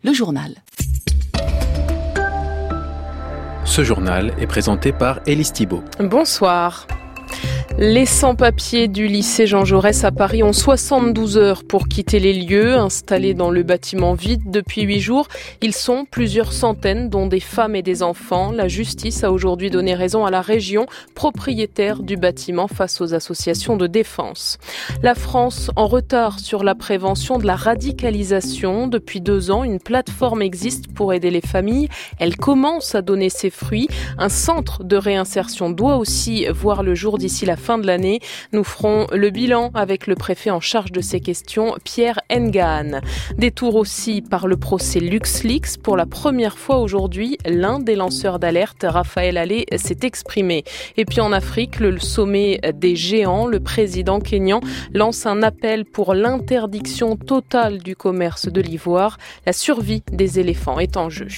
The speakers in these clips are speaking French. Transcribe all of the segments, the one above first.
le journal. Ce journal est présenté par Élise Thibault. Bonsoir. Les sans-papiers du lycée Jean Jaurès à Paris ont 72 heures pour quitter les lieux. Installés dans le bâtiment vide depuis 8 jours, ils sont plusieurs centaines, dont des femmes et des enfants. La justice a aujourd'hui donné raison à la région, propriétaire du bâtiment, face aux associations de défense. La France en retard sur la prévention de la radicalisation. Depuis 2 ans, une plateforme existe pour aider les familles. Elle commence à donner ses fruits. Un centre de réinsertion doit aussi voir le jour d'ici la fin de l'année. Nous ferons le bilan avec le préfet en charge de ces questions, Pierre Ngahan. Détour aussi par le procès LuxLeaks. Pour la première fois aujourd'hui, l'un des lanceurs d'alerte, Raphaël Allais, s'est exprimé. Et puis en Afrique, le sommet des géants, le président kényan lance un appel pour l'interdiction totale du commerce de l'ivoire. La survie des éléphants est en jeu.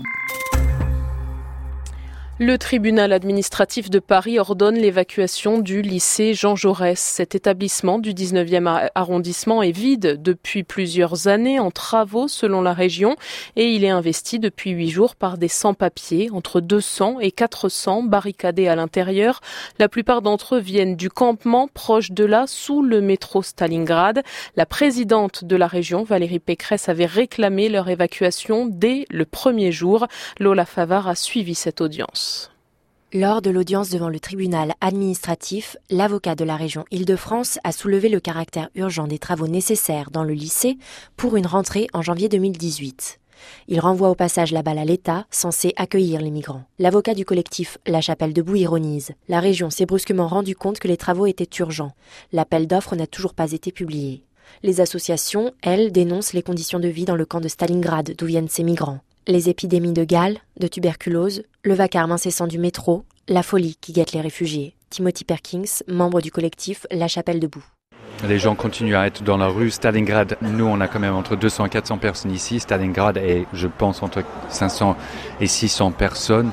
Le tribunal administratif de Paris ordonne l'évacuation du lycée Jean Jaurès. Cet établissement du 19e arrondissement est vide depuis plusieurs années, en travaux selon la région, et il est investi depuis 8 jours par des sans-papiers, entre 200 et 400 barricadés à l'intérieur. La plupart d'entre eux viennent du campement proche de là, sous le métro Stalingrad. La présidente de la région, Valérie Pécresse, avait réclamé leur évacuation dès le premier jour. Lola Favard a suivi cette audience. Lors de l'audience devant le tribunal administratif, l'avocat de la région Île-de-France a soulevé le caractère urgent des travaux nécessaires dans le lycée pour une rentrée en janvier 2018. Il renvoie au passage la balle à l'État, censé accueillir les migrants. L'avocat du collectif La Chapelle Debout ironise. La région s'est brusquement rendu compte que les travaux étaient urgents. L'appel d'offres n'a toujours pas été publié. Les associations, elles, dénoncent les conditions de vie dans le camp de Stalingrad, d'où viennent ces migrants. Les épidémies de gale, de tuberculose, le vacarme incessant du métro, la folie qui guette les réfugiés. Timothy Perkins, membre du collectif La Chapelle Debout. Les gens continuent à être dans la rue. Stalingrad, nous on a quand même entre 200 et 400 personnes ici. Stalingrad est, je pense, entre 500 et 600 personnes.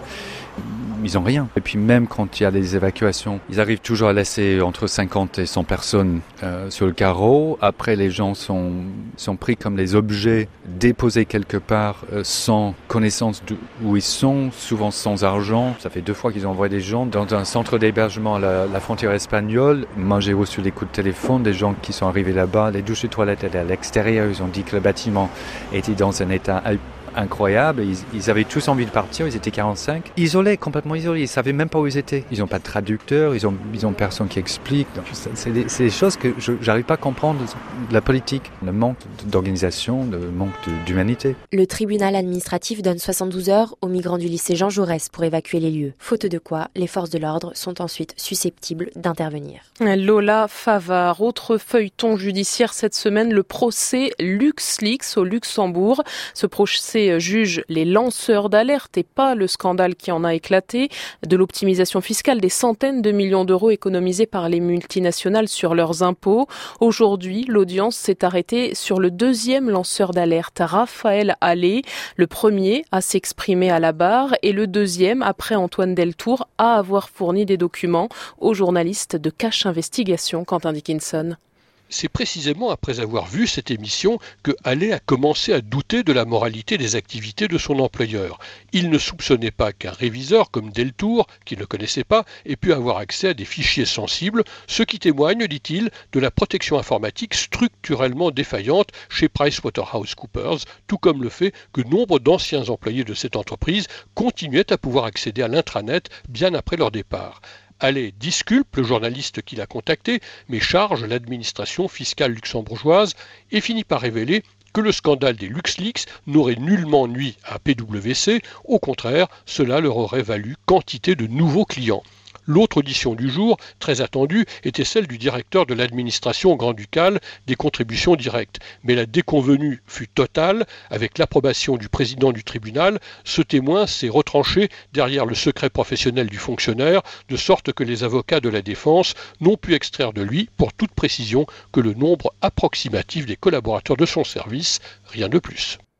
Ils n'ont rien. Et puis même quand il y a des évacuations, ils arrivent toujours à laisser entre 50 et 100 personnes sur le carreau. Après, les gens sont pris comme les objets déposés quelque part sans connaissance d'où ils sont, souvent sans argent. Ça fait 2 fois qu'ils envoient des gens dans un centre d'hébergement à la frontière espagnole. Moi, j'ai reçu des coups de téléphone des gens qui sont arrivés là-bas. Les douches et toilettes étaient à l'extérieur. Ils ont dit que le bâtiment était dans un état incroyable. Ils avaient tous envie de partir. Ils étaient 45. Isolés, complètement isolés. Ils savaient même pas où ils étaient. Ils n'ont pas de traducteur. Ils ont personne qui explique. Donc, c'est des choses que j'arrive pas à comprendre de la politique. Le manque d'organisation, le manque d'humanité. Le tribunal administratif donne 72 heures aux migrants du lycée Jean Jaurès pour évacuer les lieux. Faute de quoi, les forces de l'ordre sont ensuite susceptibles d'intervenir. Lola Favard. Autre feuilleton judiciaire cette semaine, le procès LuxLeaks au Luxembourg. Ce procès juge les lanceurs d'alerte et pas le scandale qui en a éclaté, de l'optimisation fiscale des centaines de millions d'euros économisés par les multinationales sur leurs impôts. Aujourd'hui, l'audience s'est arrêtée sur le 2e lanceur d'alerte, Raphaël Allais, le premier à s'exprimer à la barre et le 2e, après Antoine Deltour, à avoir fourni des documents aux journalistes de Cache Investigation, Quentin Dickinson. C'est précisément après avoir vu cette émission que Allais a commencé à douter de la moralité des activités de son employeur. Il ne soupçonnait pas qu'un réviseur comme Deltour, qu'il ne connaissait pas, ait pu avoir accès à des fichiers sensibles, ce qui témoigne, dit-il, de la protection informatique structurellement défaillante chez PricewaterhouseCoopers, tout comme le fait que nombre d'anciens employés de cette entreprise continuaient à pouvoir accéder à l'intranet bien après leur départ. Allais disculpe le journaliste qui l'a contacté, mais charge l'administration fiscale luxembourgeoise et finit par révéler que le scandale des LuxLeaks n'aurait nullement nui à PwC, au contraire, cela leur aurait valu quantité de nouveaux clients. L'autre audition du jour, très attendue, était celle du directeur de l'administration grand-ducale des contributions directes. Mais la déconvenue fut totale. Avec l'approbation du président du tribunal, ce témoin s'est retranché derrière le secret professionnel du fonctionnaire, de sorte que les avocats de la défense n'ont pu extraire de lui, pour toute précision, que le nombre approximatif des collaborateurs de son service, rien de plus.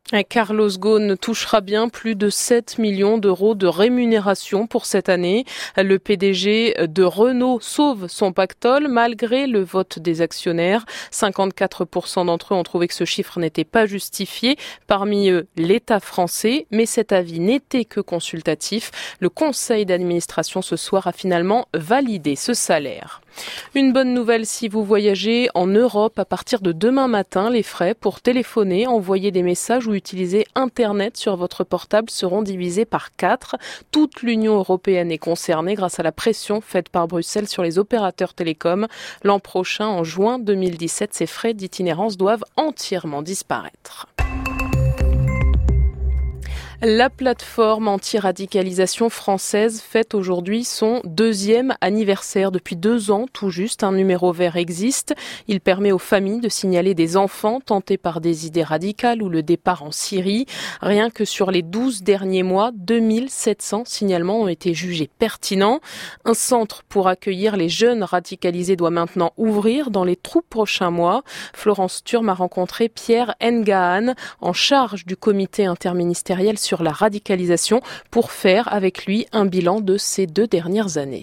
Carlos Ghosn touchera bien plus de 7 millions d'euros de rémunération pour cette année. Le PDG de Renault sauve son pactole malgré le vote des actionnaires. 54% d'entre eux ont trouvé que ce chiffre n'était pas justifié. Parmi eux, l'État français. Mais cet avis n'était que consultatif. Le conseil d'administration ce soir a finalement validé ce salaire. Une bonne nouvelle si vous voyagez en Europe. À partir de demain matin, les frais pour téléphoner, envoyer des messages ou utiliser Internet sur votre portable seront divisés par 4. Toute l'Union européenne est concernée grâce à la pression faite par Bruxelles sur les opérateurs télécoms. L'an prochain, en juin 2017, ces frais d'itinérance doivent entièrement disparaître. La plateforme anti-radicalisation française fête aujourd'hui son 2e anniversaire. Depuis 2 ans, tout juste, un numéro vert existe. Il permet aux familles de signaler des enfants tentés par des idées radicales ou le départ en Syrie. Rien que sur les 12 derniers mois, 2700 signalements ont été jugés pertinents. Un centre pour accueillir les jeunes radicalisés doit maintenant ouvrir dans les tout prochains mois. Florence Thurm a rencontré Pierre Ngahan, en charge du comité interministériel sur la radicalisation, pour faire avec lui un bilan de ces 2 dernières années.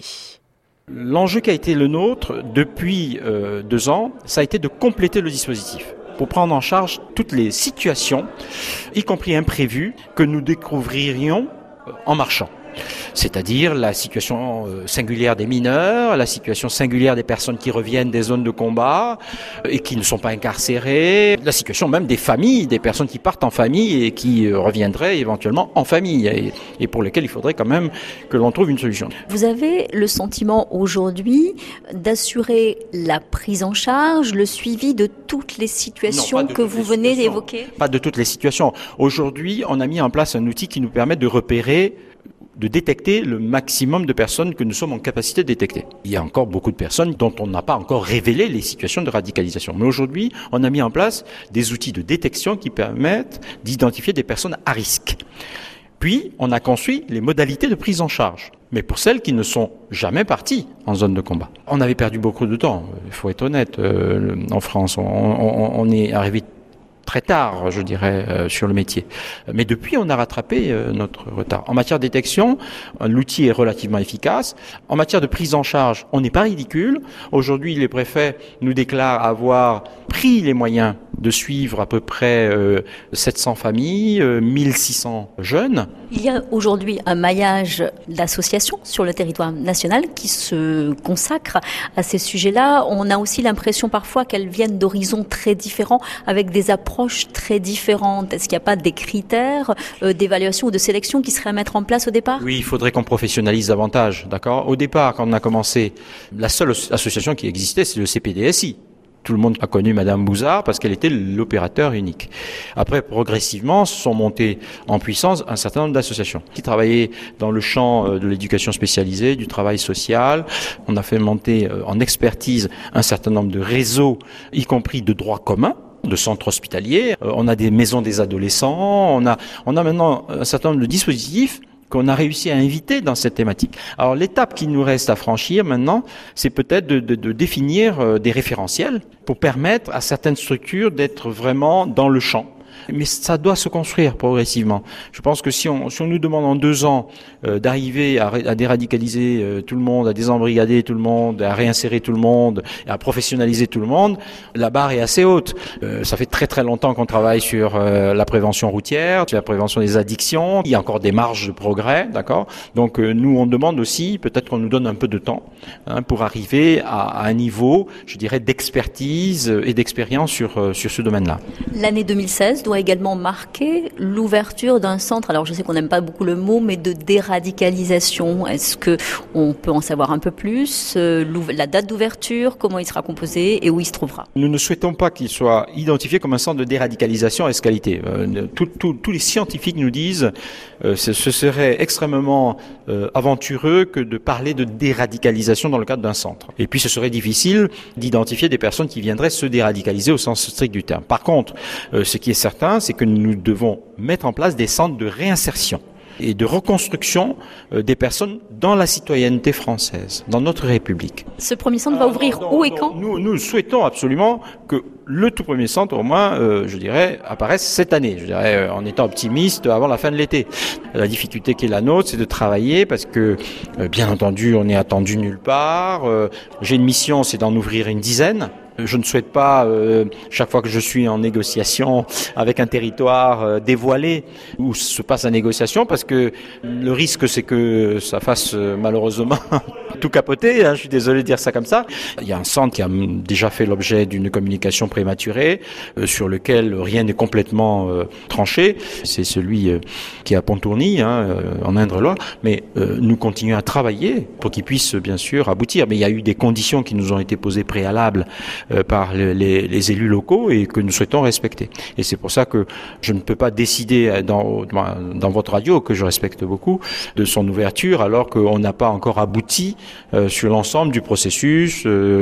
L'enjeu qui a été le nôtre depuis 2 ans, ça a été de compléter le dispositif pour prendre en charge toutes les situations, y compris imprévues, que nous découvririons en marchant. C'est-à-dire la situation singulière des mineurs, la situation singulière des personnes qui reviennent des zones de combat et qui ne sont pas incarcérées, la situation même des familles, des personnes qui partent en famille et qui reviendraient éventuellement en famille et pour lesquelles il faudrait quand même que l'on trouve une solution. Vous avez le sentiment aujourd'hui d'assurer la prise en charge, le suivi de toutes les situations que vous venez d'évoquer ? Pas de toutes les situations. Aujourd'hui, on a mis en place un outil qui nous permet de repérer, de détecter le maximum de personnes que nous sommes en capacité de détecter. Il y a encore beaucoup de personnes dont on n'a pas encore révélé les situations de radicalisation. Mais aujourd'hui, on a mis en place des outils de détection qui permettent d'identifier des personnes à risque. Puis, on a construit les modalités de prise en charge, mais pour celles qui ne sont jamais parties en zone de combat. On avait perdu beaucoup de temps, il faut être honnête. En France, on est arrivé très tard, je dirais, sur le métier. Mais depuis, on a rattrapé notre retard. En matière de détection, l'outil est relativement efficace. En matière de prise en charge, on n'est pas ridicule. Aujourd'hui, les préfets nous déclarent avoir pris les moyens de suivre à peu près 700 familles, 1600 jeunes. Il y a aujourd'hui un maillage d'associations sur le territoire national qui se consacrent à ces sujets-là. On a aussi l'impression parfois qu'elles viennent d'horizons très différents, avec des approches très différentes. Est-ce qu'il n'y a pas des critères d'évaluation ou de sélection qui seraient à mettre en place au départ ? Oui, il faudrait qu'on professionnalise davantage, d'accord ? Au départ, quand on a commencé, la seule association qui existait, c'est le CPDSI. Tout le monde a connu Madame Bouzard parce qu'elle était l'opérateur unique. Après, progressivement, sont montées en puissance un certain nombre d'associations qui travaillaient dans le champ de l'éducation spécialisée, du travail social. On a fait monter en expertise un certain nombre de réseaux, y compris de droit commun, de centres hospitaliers. On a des maisons des adolescents. On a maintenant un certain nombre de dispositifs qu'on a réussi à inviter dans cette thématique. Alors l'étape qui nous reste à franchir maintenant, c'est peut-être de définir des référentiels pour permettre à certaines structures d'être vraiment dans le champ. Mais ça doit se construire progressivement. Je pense que si on nous demande en 2 ans d'arriver à déradicaliser tout le monde, à désembrigader tout le monde, à réinsérer tout le monde, à professionnaliser tout le monde, la barre est assez haute. Ça fait très très longtemps qu'on travaille sur la prévention routière, sur la prévention des addictions. Il y a encore des marges de progrès, d'accord ? Donc nous on demande aussi, peut-être qu'on nous donne un peu de temps pour arriver à un niveau, je dirais, d'expertise et d'expérience sur ce domaine-là. L'année 2016 doit également marquer l'ouverture d'un centre, alors je sais qu'on n'aime pas beaucoup le mot, mais de déradicalisation. Est-ce qu'on peut en savoir un peu plus ? La date d'ouverture, comment il sera composé et où il se trouvera ? Nous ne souhaitons pas qu'il soit identifié comme un centre de déradicalisation à escalité. Tous les scientifiques nous disent ce serait extrêmement aventureux que de parler de déradicalisation dans le cadre d'un centre. Et puis ce serait difficile d'identifier des personnes qui viendraient se déradicaliser au sens strict du terme. Par contre, ce qui est certain, c'est que nous devons mettre en place des centres de réinsertion et de reconstruction des personnes dans la citoyenneté française, dans notre République. Ce premier centre va ouvrir où et quand ? Nous souhaitons absolument que le tout premier centre, au moins, je dirais, apparaisse cette année. Je dirais, en étant optimiste avant la fin de l'été. La difficulté qui est la nôtre, c'est de travailler parce que, bien entendu, on n'est attendu nulle part. J'ai une mission, c'est d'en ouvrir une dizaine. Je ne souhaite pas, chaque fois que je suis en négociation avec un territoire, dévoiler où se passe la négociation, parce que le risque, c'est que ça fasse malheureusement tout capoter. Je suis désolé de dire ça comme ça. Il y a un centre qui a déjà fait l'objet d'une communication prématurée, sur lequel rien n'est complètement tranché. C'est celui qui est à Pontourny, en Indre-et-Loire. Mais nous continuons à travailler pour qu'il puisse, bien sûr, aboutir. Mais il y a eu des conditions qui nous ont été posées préalables par les élus locaux et que nous souhaitons respecter. Et c'est pour ça que je ne peux pas décider dans votre radio, que je respecte beaucoup, de son ouverture alors qu'on n'a pas encore abouti sur l'ensemble du processus,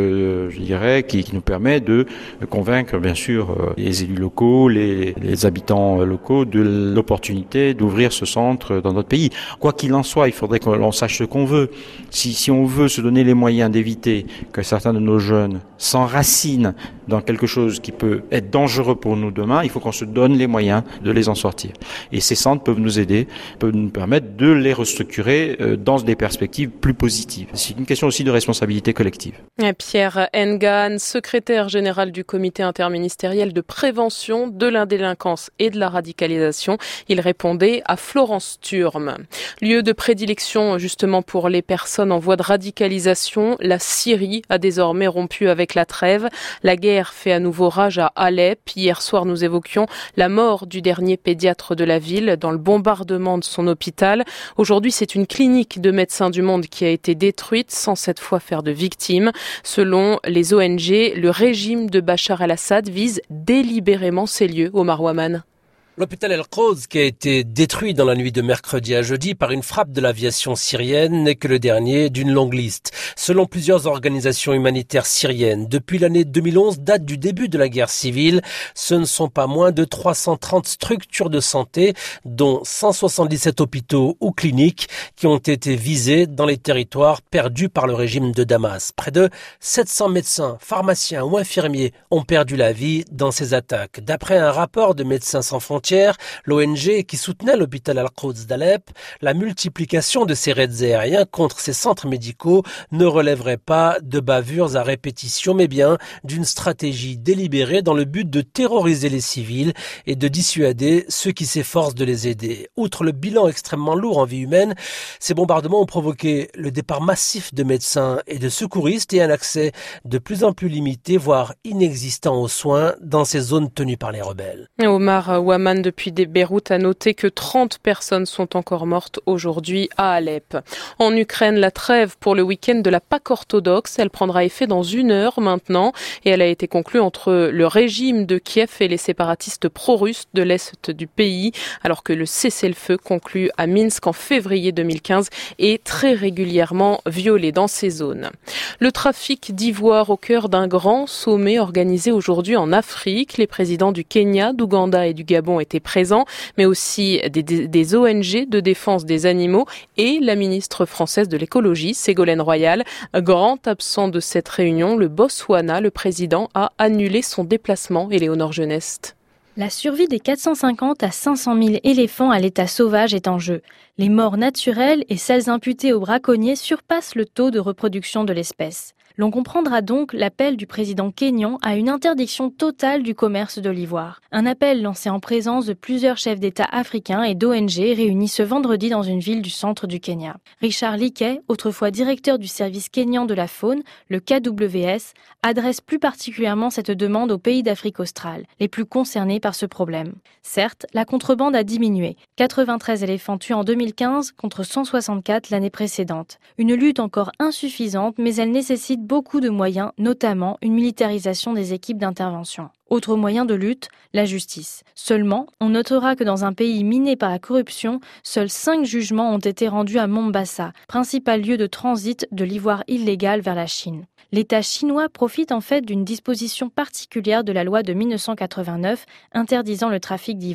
je dirais, qui nous permet de convaincre bien sûr les élus locaux, les habitants locaux de l'opportunité d'ouvrir ce centre dans notre pays. Quoi qu'il en soit, il faudrait que l'on sache ce qu'on veut. Si on veut se donner les moyens d'éviter que certains de nos jeunes s'enracinent dans quelque chose qui peut être dangereux pour nous demain, il faut qu'on se donne les moyens de les en sortir. Et ces centres peuvent nous aider, peuvent nous permettre de les restructurer dans des perspectives plus positives. C'est une question aussi de responsabilité collective. Pierre Engan, secrétaire général du comité interministériel de prévention de la délinquance et de la radicalisation. Il répondait à Florence Thurm. Lieu de prédilection justement pour les personnes en voie de radicalisation, la Syrie a désormais rompu avec la trêve. La guerre fait à nouveau rage à Alep. Hier soir, nous évoquions la mort du dernier pédiatre de la ville dans le bombardement de son hôpital. Aujourd'hui, c'est une clinique de Médecins du Monde qui a été détruite sans cette fois faire de victimes. Selon les ONG, le régime de Bachar el-Assad vise délibérément ces lieux. Omar Waman. L'hôpital El-Quds, qui a été détruit dans la nuit de mercredi à jeudi par une frappe de l'aviation syrienne, n'est que le dernier d'une longue liste. Selon plusieurs organisations humanitaires syriennes, depuis l'année 2011, date du début de la guerre civile, ce ne sont pas moins de 330 structures de santé, dont 177 hôpitaux ou cliniques, qui ont été visées dans les territoires perdus par le régime de Damas. Près de 700 médecins, pharmaciens ou infirmiers ont perdu la vie dans ces attaques. D'après un rapport de Médecins sans frontières, l'ONG qui soutenait l'hôpital Al-Quds d'Alep, la multiplication de ces raids aériens contre ces centres médicaux ne relèverait pas de bavures à répétition, mais bien d'une stratégie délibérée dans le but de terroriser les civils et de dissuader ceux qui s'efforcent de les aider. Outre le bilan extrêmement lourd en vie humaine, ces bombardements ont provoqué le départ massif de médecins et de secouristes et un accès de plus en plus limité, voire inexistant aux soins dans ces zones tenues par les rebelles. Omar Waman depuis Beyrouth a noté que 30 personnes sont encore mortes aujourd'hui à Alep. En Ukraine, la trêve pour le week-end de la Pâque orthodoxe, elle prendra effet dans 1 heure maintenant et elle a été conclue entre le régime de Kiev et les séparatistes pro-russes de l'est du pays, alors que le cessez-le-feu conclu à Minsk en février 2015 est très régulièrement violé dans ces zones. Le trafic d'ivoire au cœur d'un grand sommet organisé aujourd'hui en Afrique. Les présidents du Kenya, d'Ouganda et du Gabon étaient présents, mais aussi des ONG de défense des animaux et la ministre française de l'écologie, Ségolène Royal. Grand absent de cette réunion, le Botswana, le président, a annulé son déplacement. Éléonore Geneste. La survie des 450 à 500 000 éléphants à l'état sauvage est en jeu. Les morts naturelles et celles imputées aux braconniers surpassent le taux de reproduction de l'espèce. L'on comprendra donc l'appel du président kényan à une interdiction totale du commerce de l'ivoire. Un appel lancé en présence de plusieurs chefs d'État africains et d'ONG réunis ce vendredi dans une ville du centre du Kenya. Richard Leakey, autrefois directeur du service kényan de la faune, le KWS, adresse plus particulièrement cette demande aux pays d'Afrique australe, les plus concernés par ce problème. Certes, la contrebande a diminué. 93 éléphants tués en 2015 contre 164 l'année précédente. Une lutte encore insuffisante, mais elle nécessite beaucoup de moyens, notamment une militarisation des équipes d'intervention. Autre moyen de lutte, la justice. Seulement, on notera que dans un pays miné par la corruption, seuls 5 jugements ont été rendus à Mombasa, principal lieu de transit de l'ivoire illégal vers la Chine. L'État chinois profite en fait d'une disposition particulière de la loi de 1989 interdisant le trafic d'ivoire.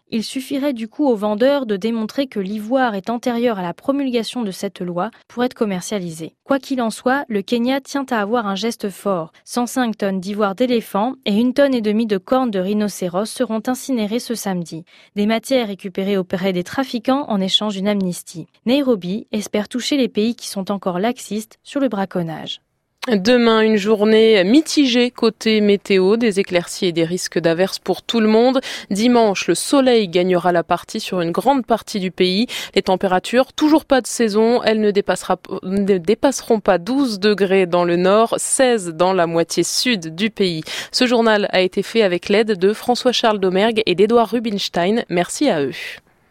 Il suffirait du coup aux vendeurs de démontrer que l'ivoire est antérieur à la promulgation de cette loi pour être commercialisé. Quoi qu'il en soit, le Kenya tient à avoir un geste fort. 105 tonnes d'ivoire d'éléphant et 1,5 tonne de cornes de rhinocéros seront incinérées ce samedi. Des matières récupérées auprès des trafiquants en échange d'une amnistie. Nairobi espère toucher les pays qui sont encore laxistes sur le braconnage. Demain, une journée mitigée côté météo, des éclaircies et des risques d'averses pour tout le monde. Dimanche, le soleil gagnera la partie sur une grande partie du pays. Les températures, toujours pas de saison, elles ne dépasseront pas 12 degrés dans le nord, 16 dans la moitié sud du pays. Ce journal a été fait avec l'aide de François-Charles Domergue et d'Édouard Rubinstein. Merci à eux.